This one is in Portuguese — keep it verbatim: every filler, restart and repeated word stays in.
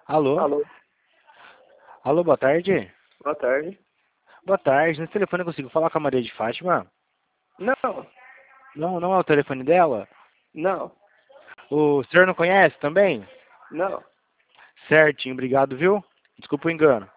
Alô? Alô, Alô, boa tarde. boa tarde. Boa tarde. Nesse telefone eu consigo falar com a Maria de Fátima? Não, Não, não é o telefone dela? não, O senhor não conhece também? não. Certinho, obrigado, viu? Desculpa o engano.